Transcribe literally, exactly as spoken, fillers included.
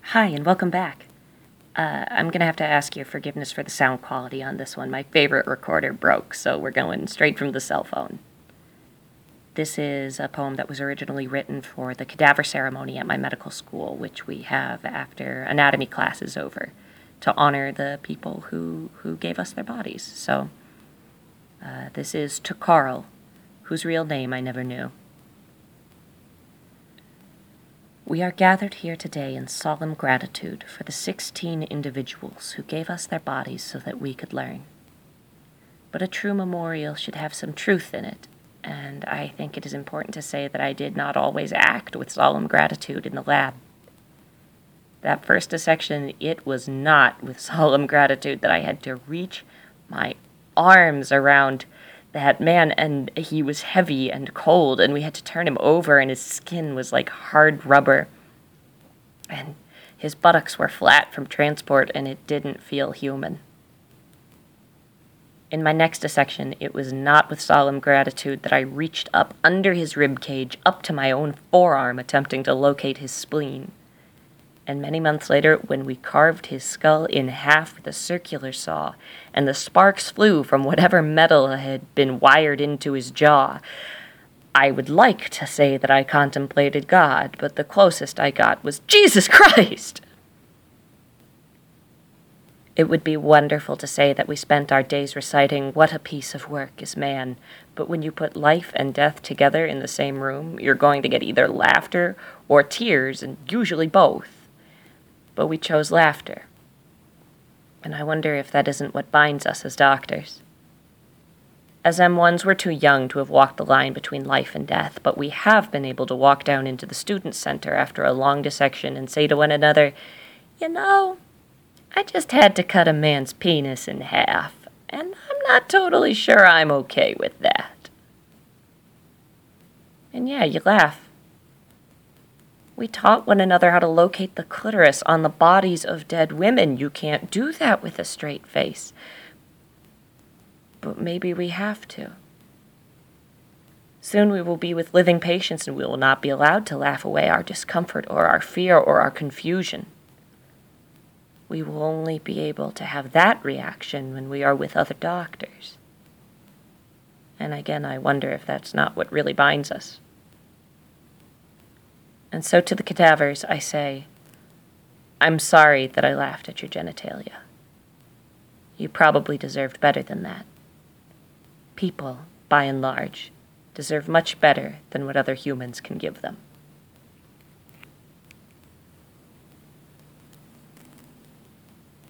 Hi, and welcome back. Uh, I'm going to have to ask your forgiveness for the sound quality on this one. My favorite recorder broke, so we're going straight from the cell phone. This is a poem that was originally written for the cadaver ceremony at my medical school, which we have after anatomy class is over, to honor the people who, who gave us their bodies. So, uh, this is to Carl, whose real name I never knew. We are gathered here today in solemn gratitude for the sixteen individuals who gave us their bodies so that we could learn. But a true memorial should have some truth in it, and I think it is important to say that I did not always act with solemn gratitude in the lab. That first dissection, it was not with solemn gratitude that I had to reach my arms around that man, and he was heavy and cold, and we had to turn him over, and his skin was like hard rubber, and his buttocks were flat from transport, and it didn't feel human. In my next dissection, it was not with solemn gratitude that I reached up under his rib cage, up to my own forearm, attempting to locate his spleen. And many months later, when we carved his skull in half with a circular saw, and the sparks flew from whatever metal had been wired into his jaw, I would like to say that I contemplated God, but the closest I got was Jesus Christ! It would be wonderful to say that we spent our days reciting, "What a piece of work is man," but when you put life and death together in the same room, you're going to get either laughter or tears, and usually both. But we chose laughter. And I wonder if that isn't what binds us as doctors. As M ones, we're too young to have walked the line between life and death, but we have been able to walk down into the student center after a long dissection and say to one another, "You know, I just had to cut a man's penis in half, and I'm not totally sure I'm okay with that." And yeah, you laugh. We taught one another how to locate the clitoris on the bodies of dead women. You can't do that with a straight face. But maybe we have to. Soon we will be with living patients, and we will not be allowed to laugh away our discomfort or our fear or our confusion. We will only be able to have that reaction when we are with other doctors. And again, I wonder if that's not what really binds us. And so to the cadavers, I say, I'm sorry that I laughed at your genitalia. You probably deserved better than that. People, by and large, deserve much better than what other humans can give them.